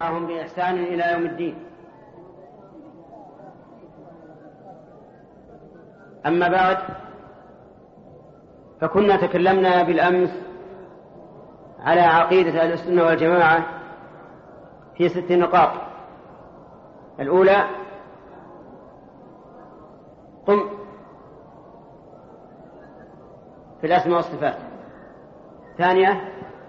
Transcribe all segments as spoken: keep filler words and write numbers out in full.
هم بإحسان إلى يوم الدين. أما بعد، فكنا تكلمنا بالأمس على عقيدة أهل السنة والجماعة في ست نقاط. الأولى: قم في الأسماء والصفات. ثانية: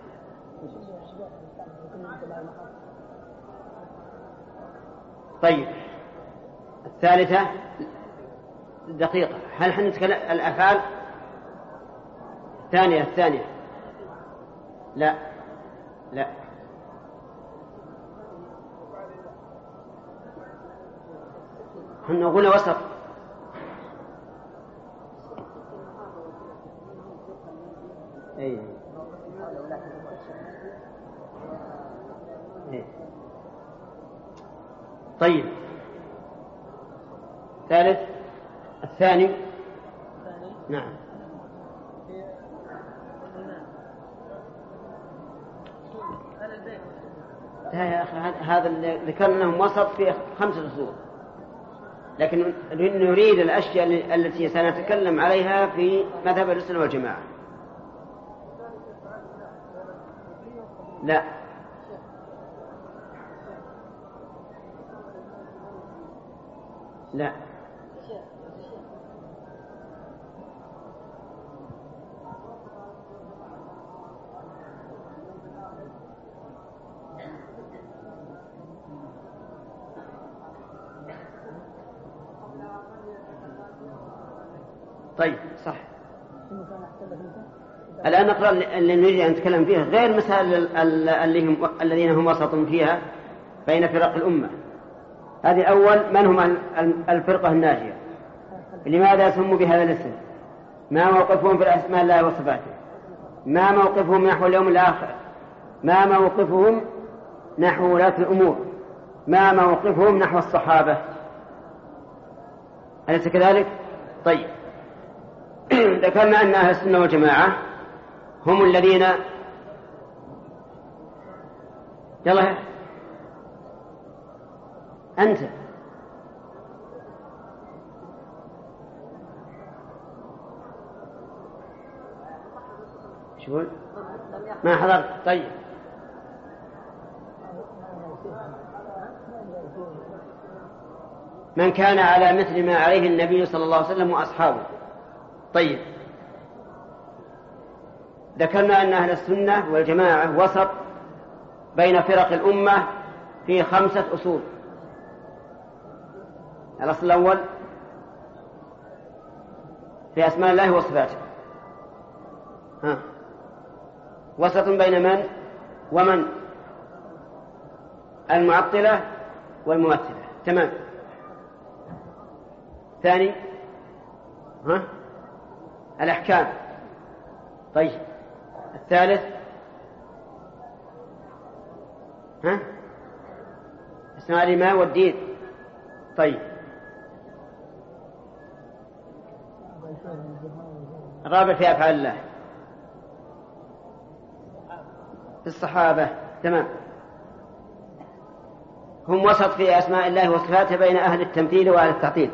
طيب. الثالثة: دقيقة، هل حنتكلم الأفعال؟ الثانية الثانية لا لا نقول وسط. أي. أي. طيب. ثالث الثاني. نعم. لا يا أخي، هذا اللي ذكرناهم وسط في خمسة أصول، لكن نريد الأشياء التي سنتكلم عليها في مذهب السنة والجماعة. لا لا طيب صح. الآن نقرأ اللي نريد أن نتكلم فيه، غير مسائل الذين هم وسط فيها بين فرق الأمة. هذه أول: من هم الفرقة الناجية؟ لماذا سموا بهذا الاسم؟ ما موقفهم في أسماء الله وصفاته؟ ما موقفهم نحو اليوم الآخر؟ ما موقفهم نحو ولاة الأمور؟ ما موقفهم نحو الصحابة؟ أليس كذلك؟ طيب. ذكرنا أن أهل السنة والجماعة هم الذين يلا أنت شو ما حضرت؟ طيب. من كان على مثل ما عليه النبي صلى الله عليه وسلم وأصحابه. طيب. ذكرنا أن أهل السنة والجماعة وسط بين فرق الأمة في خمسة أصول. الأصل الأول في أسماء الله وصفاته. ها. وسط بين من ومن؟ المعطلة والممثلة. تمام. ثاني: ها؟ الأحكام. طيب. الثالث: ها؟ اسماء الإيمان والدين. طيب. الرابع في أفعال الله، في الصحابة. تمام. هم وسط في أسماء الله وصفاته بين أهل التمثيل وأهل التعطيل.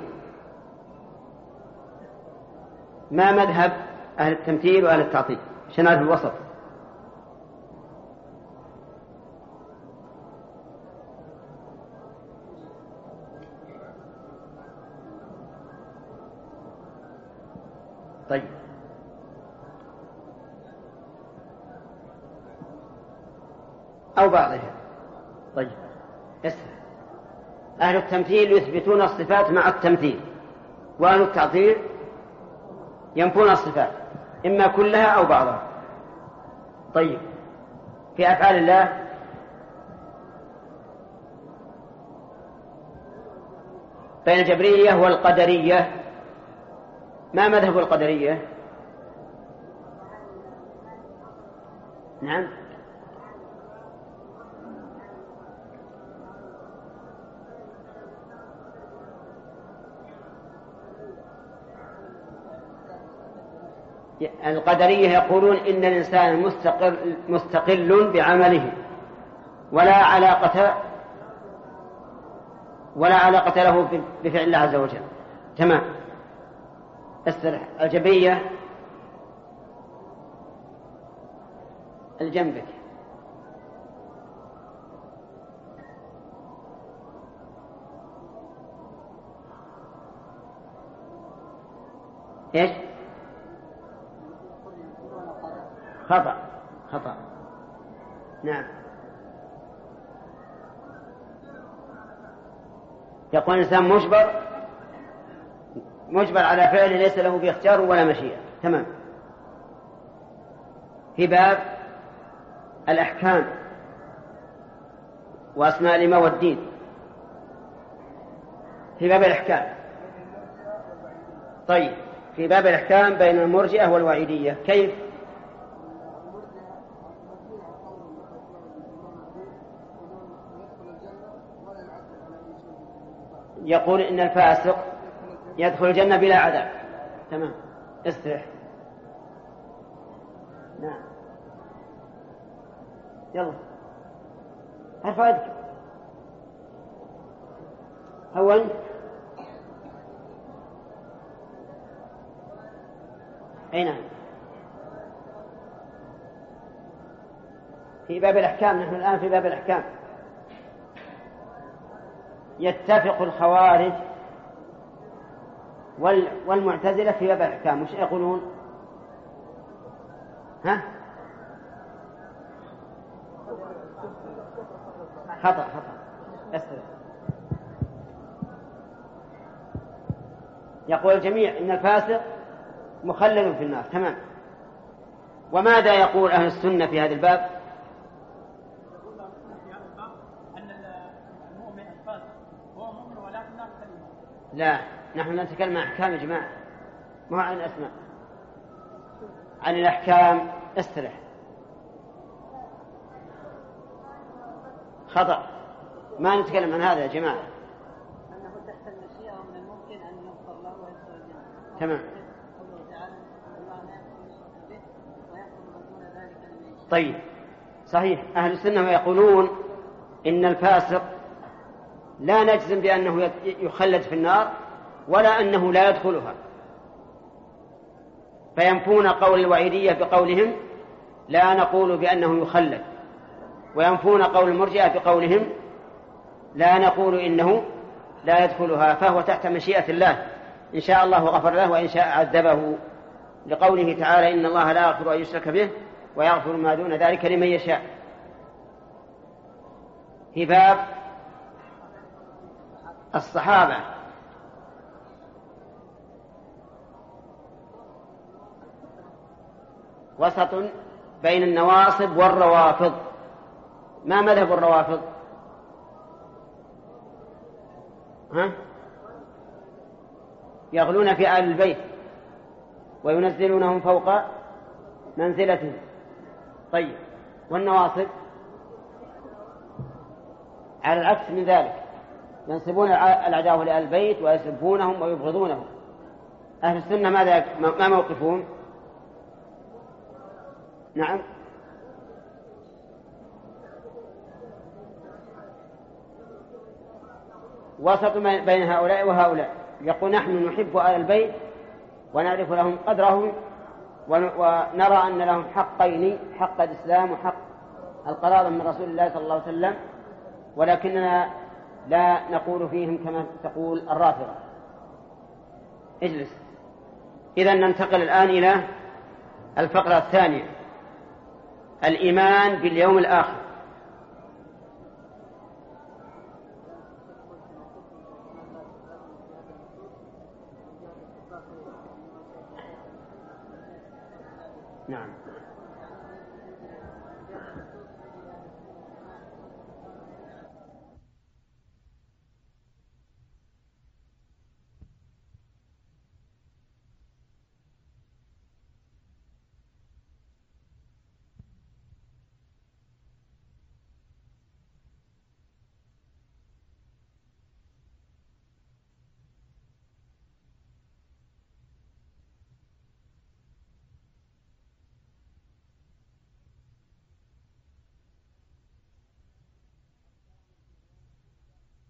ما مذهب أهل التمثيل وأهل التعطيل؟ شنو في الوسط؟ طيب. أو بعضها. طيب. اسمع. أهل التمثيل يثبتون الصفات مع التمثيل، وأهل التعطيل ينفون الصفات إما كلها أو بعضها. طيب. في أفعال الله بين الجبرية والقدرية. ما مذهب القدرية؟ نعم. القدرية يقولون إن الإنسان مستقل, مستقل بعمله ولا علاقة ولا علاقة له بفعل الله عز وجل. تمام. استرح. الجبية الجنبك. ايش؟ خطأ. خطأ. نعم. يقول الإنسان مجبر مجبر على فعل ليس له فيه اختيار ولا مشيئة. تمام. في باب الأحكام وأسماء الإمام والدين. في باب الأحكام. طيب، في باب الأحكام بين المرجئة والوعيدية كيف؟ يقول إن الفاسق يدخل الجنة بلا عذاب. تمام. استرح. نعم. يلا ارفع يدك. هو أنت؟ أي نعم. في باب الأحكام. نحن الآن في باب الأحكام. يتفق الخوارج والمعتزلة في باب الأحكام. وش يقولون؟ ها؟ خطأ. خطأ. أسرع. يقول الجميع إن الفاسق مخلد في النار. تمام. وماذا يقول أهل السنة في هذا الباب؟ لا، نحن نتكلم عن أحكام يا جماعة، ما عن أسماء. عن الأحكام. استرح. خطأ. ما نتكلم عن هذا يا جماعة. أنه تحت المشيئة ومن الممكن أن يغفر له ويدخل الجنة. تمام. طيب، صحيح. أهل السنة يقولون إن الفاسق لا نجزم بأنه يخلد في النار ولا أنه لا يدخلها، فينفون قول الوعيدية بقولهم لا نقول بأنه يخلد، وينفون قول المرجئة بقولهم لا نقول إنه لا يدخلها، فهو تحت مشيئة الله، إن شاء الله غفر له وإن شاء عذبه، لقوله تعالى إن الله لا يغفر أن يشرك به ويغفر ما دون ذلك لمن يشاء. في باب الصحابة. وسط بين النواصب والروافض. ما مذهب الروافض؟ ها؟ يغلون في آل البيت وينزلونهم فوق منزلتهم. طيب، والنواصب على العكس من ذلك، ينصبون الأعداء لآل البيت ويسبونهم ويبغضونهم. أهل السنة ماذا ما موقفهم؟ نعم. وسط بين هؤلاء وهؤلاء، يقول نحن نحب آل البيت ونعرف لهم قدرهم ونرى أن لهم حقين، حق الإسلام وحق القرابة من رسول الله صلى الله عليه وسلم، ولكننا لا نقول فيهم كما تقول الرافضة. اجلس. إذن ننتقل الآن إلى الفقرة الثانية، الإيمان باليوم الآخر. نعم.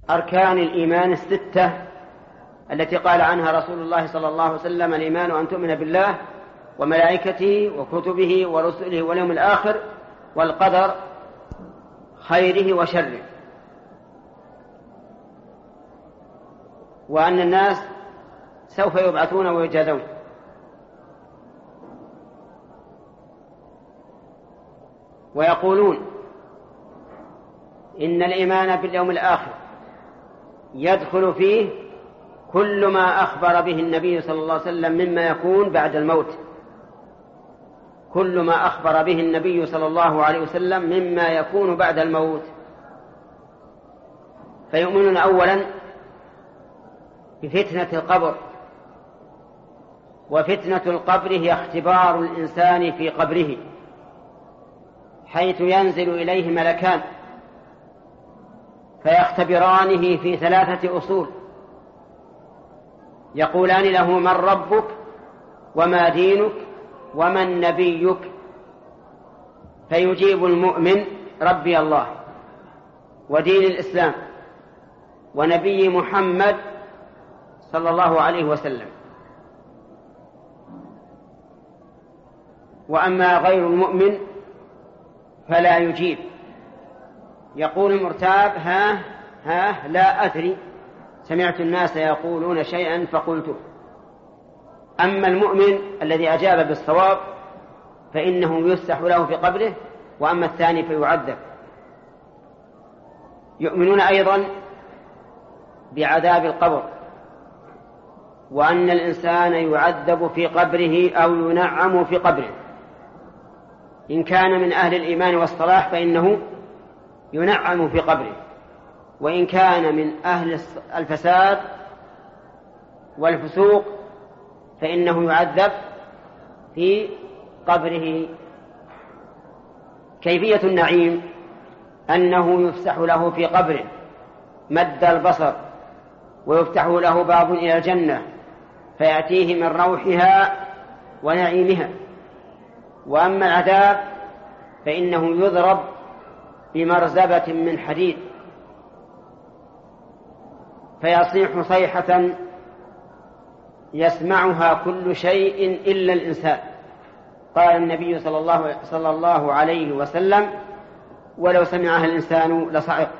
أركان الإيمان الستة التي قال عنها رسول الله صلى الله عليه وسلم: الإيمان أن تؤمن بالله وملائكته وكتبه ورسله واليوم الآخر والقدر خيره وشره، وأن الناس سوف يبعثون ويجازون. ويقولون إن الإيمان باليوم الآخر يدخل فيه كل ما أخبر به النبي صلى الله عليه وسلم مما يكون بعد الموت، كل ما أخبر به النبي صلى الله عليه وسلم مما يكون بعد الموت. فيؤمنون أولا بفتنة القبر، وفتنة القبر هي اختبار الإنسان في قبره، حيث ينزل إليه ملكان فيختبرانه في ثلاثة أصول، يقولان له: من ربك وما دينك ومن نبيك؟ فيجيب المؤمن: ربي الله ودين الإسلام ونبي محمد صلى الله عليه وسلم. وأما غير المؤمن فلا يجيب، يقول المرتاب: ها ها لا أدري، سمعت الناس يقولون شيئا فقلته. أما المؤمن الذي أجاب بالصواب فإنه يفسح له في قبره، وأما الثاني فيعذب. يؤمنون أيضا بعذاب القبر، وأن الإنسان يعذب في قبره أو ينعم في قبره. إن كان من أهل الإيمان والصلاح فإنه ينعم في قبره، وإن كان من أهل الفساد والفسوق فإنه يعذب في قبره. كيفية النعيم أنه يفسح له في قبره مد البصر، ويفتح له باب إلى الجنة فيأتيه من روحها ونعيمها. وأما العذاب فإنه يضرب بمرزبة من حديد فيصيح صيحة يسمعها كل شيء إلا الإنسان. قال النبي صلى الله, صلى الله عليه وسلم: ولو سمعها الإنسان لصعق.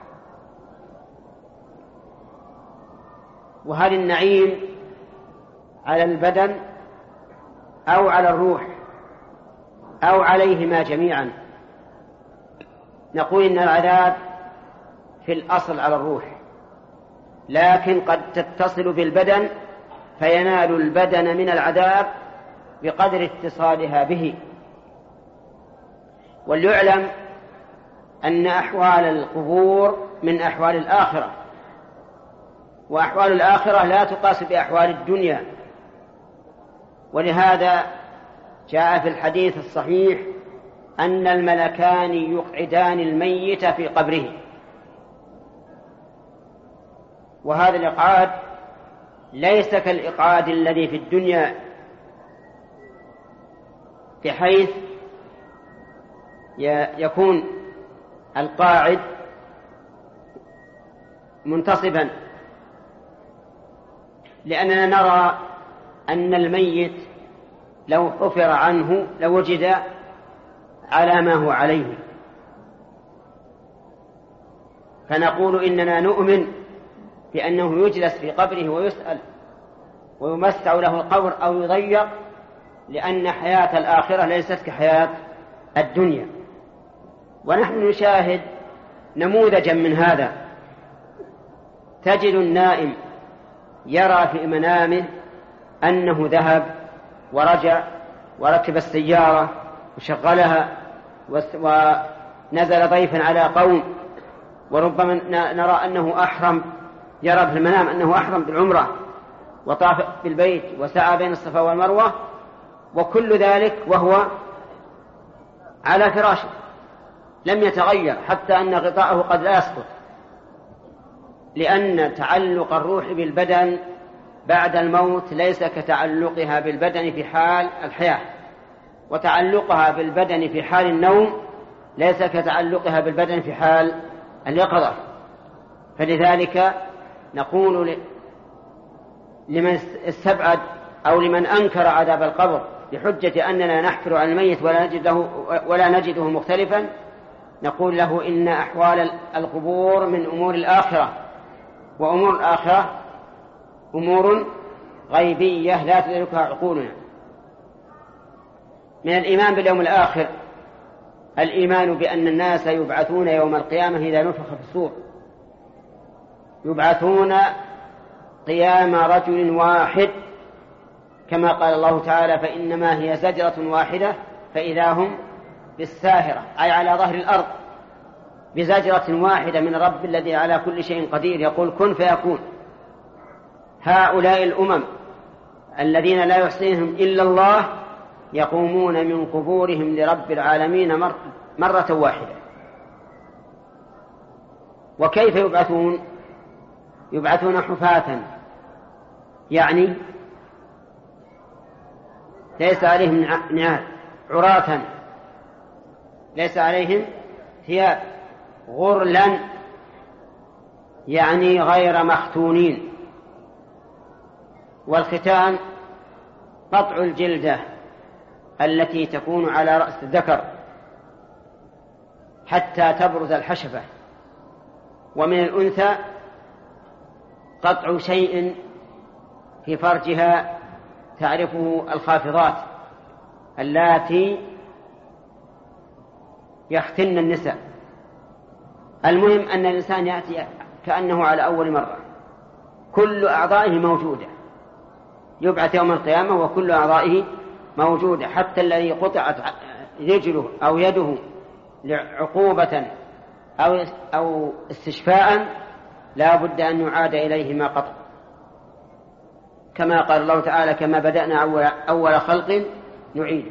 وهل النعيم على البدن أو على الروح أو عليهما جميعا؟ نقول إن العذاب في الأصل على الروح، لكن قد تتصل بالبدن فينال البدن من العذاب بقدر اتصالها به. وليعلم أن أحوال القبور من أحوال الآخرة، وأحوال الآخرة لا تقاس بأحوال الدنيا. ولهذا جاء في الحديث الصحيح أن الملكان يقعدان الميت في قبره، وهذا الإقعاد ليس كالإقعاد الذي في الدنيا، بحيث يكون القاعد منتصبا، لأننا نرى أن الميت لو حفر عنه لوجد على ما هو عليه، فنقول إننا نؤمن بأنه يجلس في قبره ويسأل ويمسع له القبر أو يضيق، لأن حياة الآخرة ليست كحياة الدنيا. ونحن نشاهد نموذجا من هذا. تجد النائم يرى في منامه أنه ذهب ورجع وركب السيارة وشغلها ونزل ضيفا على قوم، وربما نرى أنه أحرم، يرى في المنام أنه أحرم بالعمرة وطاف بالبيت وسعى بين الصفا والمروة، وكل ذلك وهو على فراشه لم يتغير، حتى أن غطاءه قد لا يسقط، لأن تعلق الروح بالبدن بعد الموت ليس كتعلقها بالبدن في حال الحياة، وتعلقها بالبدن في حال النوم ليس كتعلقها بالبدن في حال اليقظة. فلذلك نقول لمن استبعد أو لمن أنكر عذاب القبر بحجة أننا نحفر عن الميت ولا نجده, ولا نجده مختلفا، نقول له إن أحوال القبور من أمور الآخرة، وأمور الآخرة أمور غيبية لا تدركها عقولنا. من الإيمان باليوم الآخر الإيمان بأن الناس يبعثون يوم القيامة إذا نفخ في الصور، يبعثون قيام رجل واحد، كما قال الله تعالى: فإنما هي زجرة واحدة فإذا هم بالساهرة، أي على ظهر الأرض بزجرة واحدة من رب الذي على كل شيء قدير، يقول كن فيكون. هؤلاء الأمم الذين لا يحصيهم إلا الله يقومون من قبورهم لرب العالمين مرة واحدة. وكيف يبعثون؟ يبعثون حفاة، يعني ليس عليهم نعال، عراة ليس عليهم ثياب، غرلا يعني غير مختونين. والختان قطع الجلدة التي تكون على رأس الذكر حتى تبرز الحشفة، ومن الأنثى قطع شيء في فرجها تعرفه الخافضات اللاتي يختن النساء. المهم أن الإنسان يأتي كأنه على أول مرة، كل أعضائه موجودة، يبعث يوم القيامة وكل أعضائه موجودة، حتى الذي قطعت رجله أو يده عقوبة أو أو استشفاء لا بد أن يعاد إليه ما قطع، كما قال الله تعالى: كما بدأنا أول, أول خلق نعيده.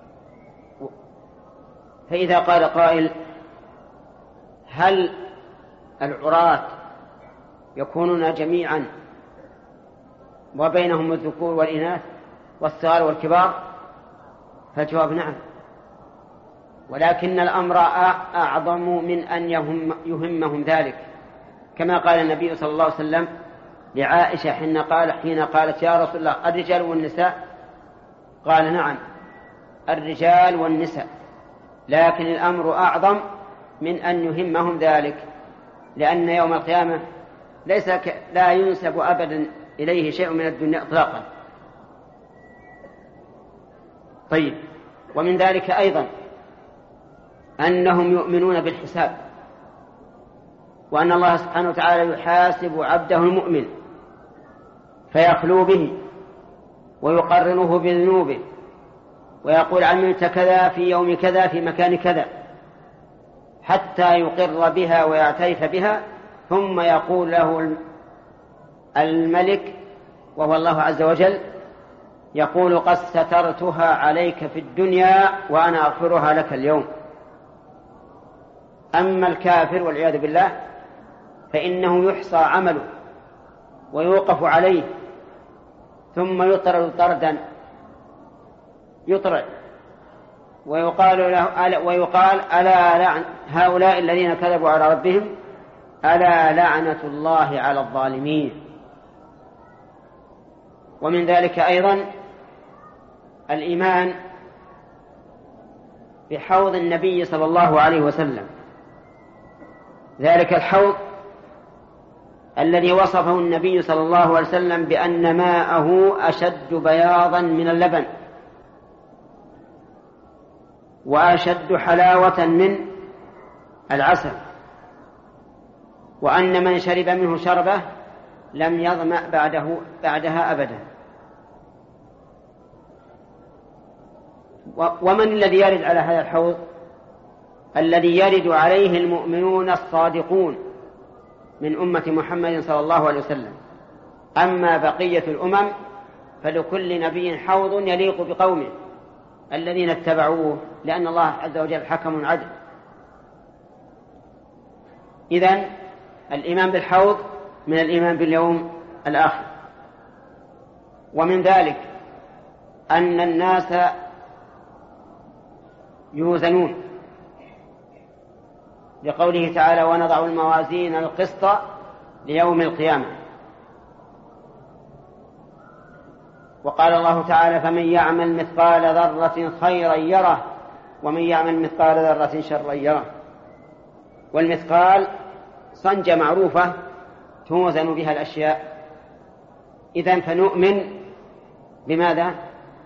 فإذا قال قائل: هل العراة يكونون جميعا وبينهم الذكور والإناث والصغار والكبار؟ فالجواب نعم، ولكن الأمر أعظم من أن يهم يهمهم ذلك، كما قال النبي صلى الله عليه وسلم لعائشة حين قال حين قالت: يا رسول الله الرجال والنساء؟ قال: نعم الرجال والنساء، لكن الأمر أعظم من أن يهمهم ذلك، لأن يوم القيامة ليس ك... لا ينسب أبدا إليه شيء من الدنيا إطلاقا. طيب، ومن ذلك أيضا أنهم يؤمنون بالحساب، وأن الله سبحانه وتعالى يحاسب عبده المؤمن فيخلو به ويقرنه بذنوبه ويقول: عملت كذا في يوم كذا في مكان كذا، حتى يقر بها ويعترف بها، ثم يقول له الملك وهو الله عز وجل، يقول: قد سترتها عليك في الدنيا وأنا أغفرها لك اليوم. أما الكافر والعياذ بالله فإنه يحصى عمله ويوقف عليه ثم يطرد طردا يطرد ويقال له ويقال ألا لعن هؤلاء الذين كذبوا على ربهم ألا لعنة الله على الظالمين. ومن ذلك أيضا الإيمان بحوض النبي صلى الله عليه وسلم، ذلك الحوض الذي وصفه النبي صلى الله عليه وسلم بأن ماءه أشد بياضا من اللبن وأشد حلاوة من العسل، وأن من شرب منه شربة لم يظمأ بعده بعدها أبدا. ومن الذي يرد على هذا الحوض؟ الذي يرد عليه المؤمنون الصادقون من أمة محمد صلى الله عليه وسلم. أما بقية الأمم فلكل نبي حوض يليق بقومه الذين اتبعوه، لأن الله عز وجل حكم عدل. إذن الإيمان بالحوض من الإيمان باليوم الآخر. ومن ذلك أن الناس يوزنون، لقوله تعالى: ونضع الموازين القسط ليوم القيامة. وقال الله تعالى: فمن يعمل مثقال ذرة خيرا يره ومن يعمل مثقال ذرة شرا يره. والمثقال صنجة معروفة توزن بها الأشياء. إذن فنؤمن بماذا؟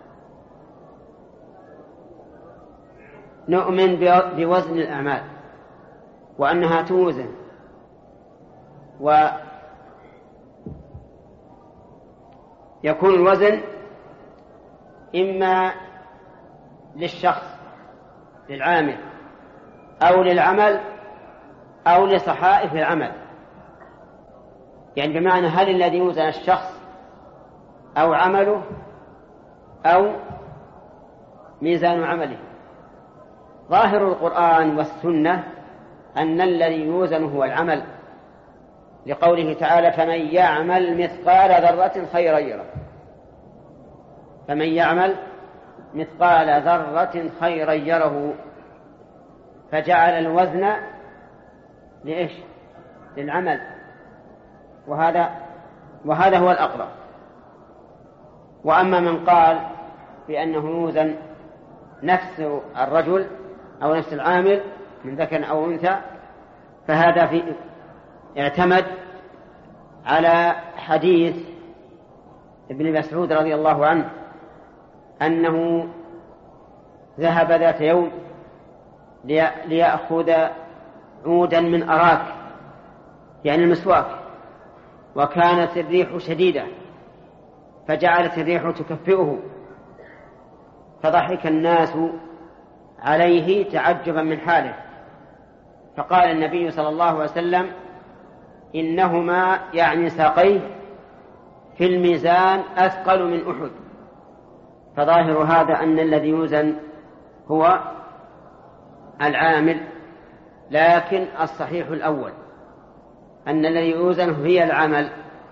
نؤمن بوزن الأعمال وأنها توزن، ويكون الوزن إما للشخص للعامل أو للعمل أو لصحائف العمل، يعني بمعنى هل الذي يوزن الشخص أو عمله أو ميزان عمله. ظاهر القرآن والسنة أن الذي يوزن هو العمل، لقوله تعالى: فمن يعمل مثقال ذرة خيرا يره. فمن يعمل مثقال ذرة خيرا يره، فجعل الوزن لإيش؟ للعمل، وهذا وهذا هو الأقرب. وأما من قال بأنه يوزن نفس الرجل أو نفس العامل من ذكر أو أنثى، فهذا في اعتمد على حديث ابن مسعود رضي الله عنه أنه ذهب ذات يوم ليأخذ عودا من أراك، يعني المسواك، وكانت الريح شديدة فجعلت الريح تكفئه، فضحك الناس عليه تعجبا من حاله. فقال النبي صلى الله عليه وسلم: إنهما يعني ساقيه في الميزان أثقل من أحد. فظاهر هذا أن الذي يوزن هو العامل، لكن الصحيح الأول أن الذي يوزن هي العمل.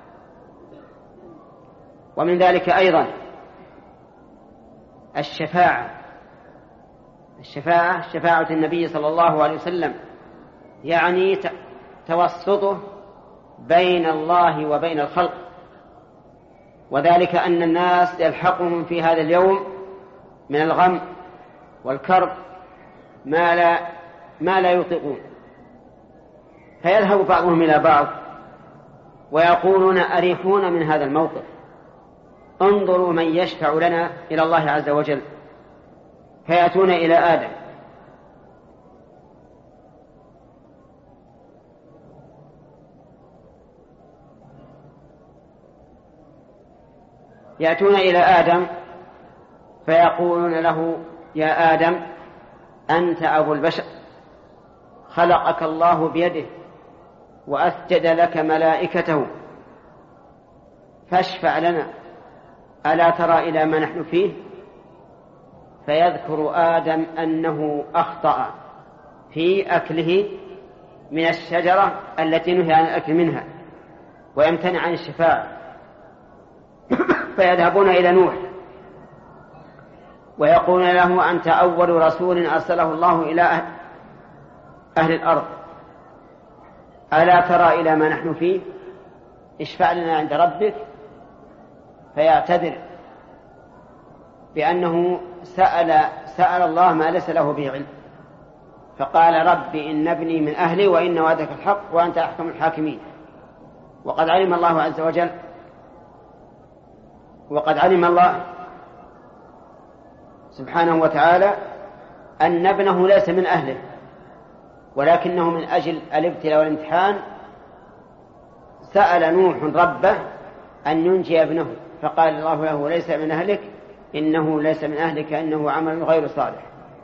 ومن ذلك أيضا الشفاعة الشفاعة شفاعة النبي صلى الله عليه وسلم، يعني توسطه بين الله وبين الخلق، وذلك أن الناس يلحقهم في هذا اليوم من الغم والكرب ما لا, ما لا يطيقون، فيذهب بعضهم إلى بعض ويقولون: أريحونا من هذا الموقف، انظروا من يشفع لنا إلى الله عز وجل. فيأتون إلى آدم يأتون إلى آدم فيقولون له: يا آدم، أنت أبو البشر، خلقك الله بيده وأسجد لك ملائكته، فاشفع لنا، ألا ترى إلى ما نحن فيه؟ فيذكر آدم أنه أخطأ في أكله من الشجرة التي نهي عن الأكل منها ويمتنع عن الشفاعة. فيذهبون إلى نوح ويقولون له: أنت أول رسول أرسله الله إلى أهل الأرض، ألا ترى إلى ما نحن فيه؟ اشفع لنا عند ربك. فيعتذر بأنه سأل, سأل الله ما ليس له به علم، فقال: رب إن ابني من أهلي وإن وعدك الحق وأنت أحكم الحاكمين. وقد علم الله عز وجل وقد علم الله سبحانه وتعالى أن ابنه ليس من أهله، ولكنه من أجل الابتلاء والامتحان سأل نوح ربه أن ينجي ابنه، فقال الله له: ليس من أهلك، إنه ليس من أهلك، إنه عمل غير صالح.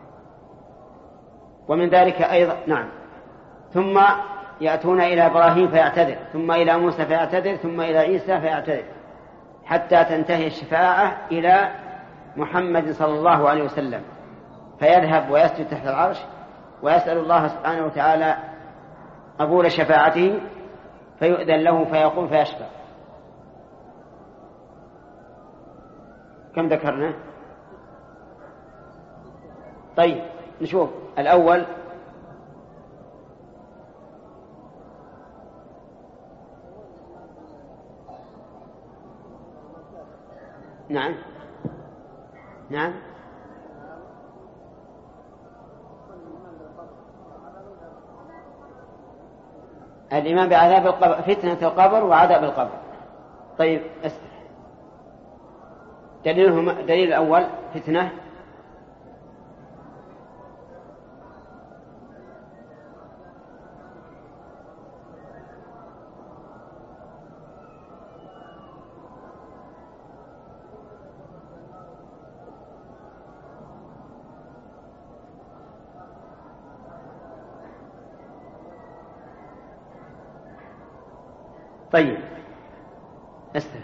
ومن ذلك أيضا نعم ثم يأتون إلى إبراهيم فيعتذر، ثم إلى موسى فيعتذر، ثم إلى عيسى فيعتذر، حتى تنتهي الشفاعة إلى محمد صلى الله عليه وسلم، فيذهب ويسجد تحت العرش ويسأل الله سبحانه وتعالى قبول شفاعته، فيؤذن له فيقوم فيشفع. كم ذكرنا؟ طيب نشوف الأول. نعم نعم الإيمان بعذاب القبر، فتنة القبر وعذاب القبر. طيب أسمع. دليلهم دليل الأول فتنة طيب أسمع.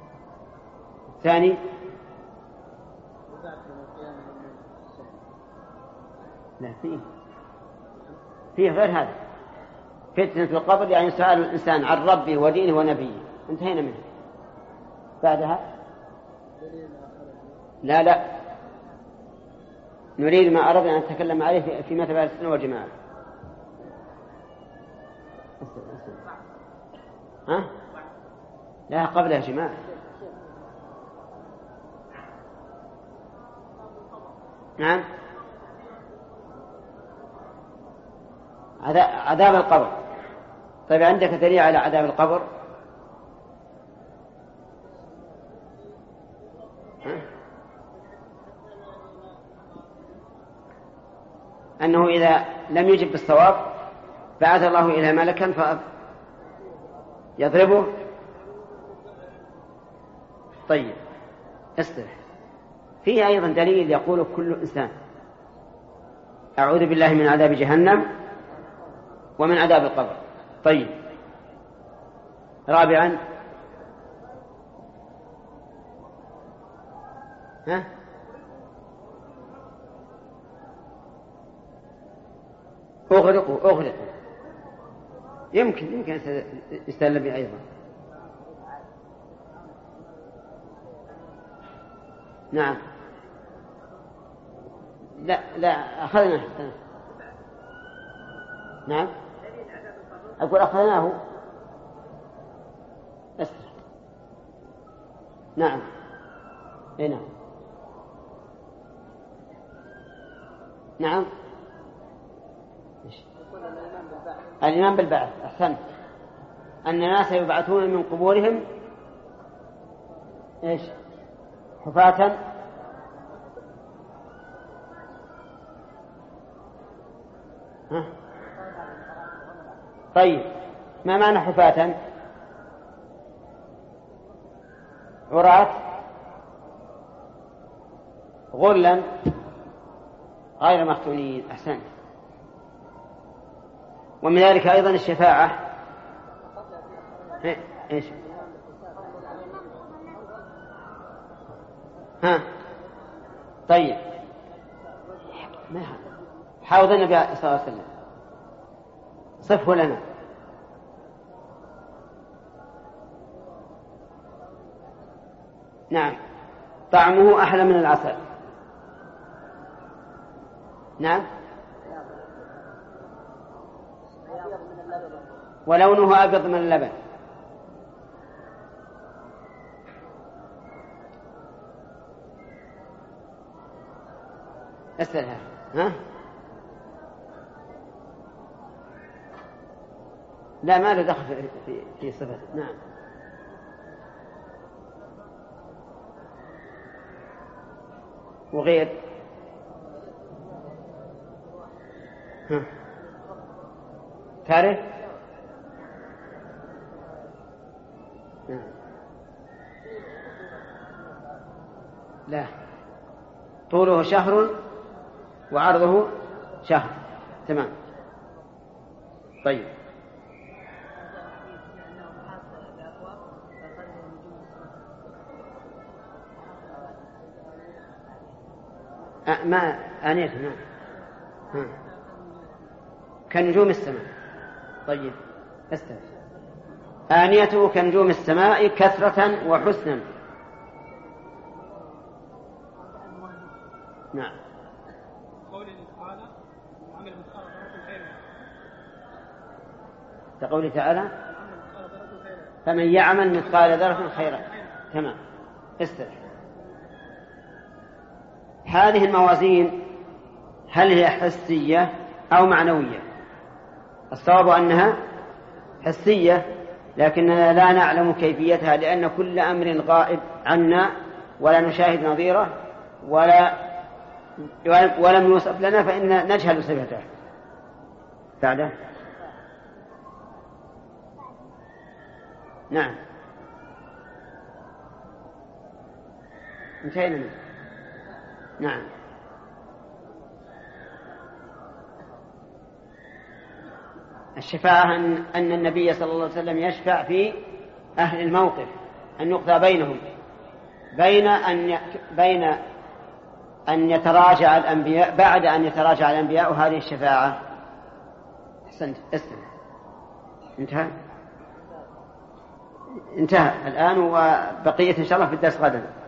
ثاني لا فيه فيه غير هذا. فتنة القبر يعني سؤال الإنسان عن ربه ودينه ونبيه، انتهينا منه. بعدها لا لا نريد ما أردنا أن نتكلم عليه في مثل أهل السنة والجماعة. ها؟ لا قبل يا جماعة. نعم عذاب القبر. طيب عندك دليل على عذاب القبر؟ ها؟ أنه إذا لم يجب بالصواب بعث الله إلى ملكا فيضربه. طيب استرح. فيه أيضا دليل يقول كل إنسان أعوذ بالله من عذاب جهنم ومن عذاب القبر. طيب رابعا ها أغرقوا أغرقوا يمكن يمكن يستدل به أيضا. نعم لا لا أخذناه. نعم أقول أخذناه بس. نعم هنا نعم الإيمان بالبعث. أحسنت. أن الناس يبعثون من قبورهم إيش حفاة ها؟ طيب ما معنى حفاة؟ عراة غرلا غير مختونين. أحسنت. ومن ذلك أيضا الشفاعة. إيش ها؟ طيب ما حوض النبي صلى الله عليه وسلم صفه لنا. نعم طعمه أحلى من العسل. نعم ولونه أبيض من اللبن. أسألها ها؟ لا ما له دخل في, في, في صفة. نعم وغير ها تعرف؟ نعم لا طوله شهر وعرضه شهر. تمام. طيب أه ما آنية نعم ها. كنجوم السماء. طيب استمع. آنيته كنجوم السماء كثرة وحسنا. نعم كقوله تعالى فمن يعمل مثقال ذرة خيرا. تمام استمع. هذه الموازين هل هي حسية أو معنوية؟ الصواب أنها حسية، لكننا لا نعلم كيفيتها، لأن كل أمر غائب عنا ولا نشاهد نظيره ولا ولم يوصف لنا، فإن نجهل صفته. بعده نعم انتهينا منه. نعم الشفاعة أن, أن النبي صلى الله عليه وسلم يشفع في أهل الموقف، أن يقضى بينهم بين أن ي... بين أن يتراجع الأنبياء بعد أن يتراجع الأنبياء، وهذه الشفاعة أحسنت اسمع انتهى انتهى الآن، وبقية إن شاء الله في الدرس غدا.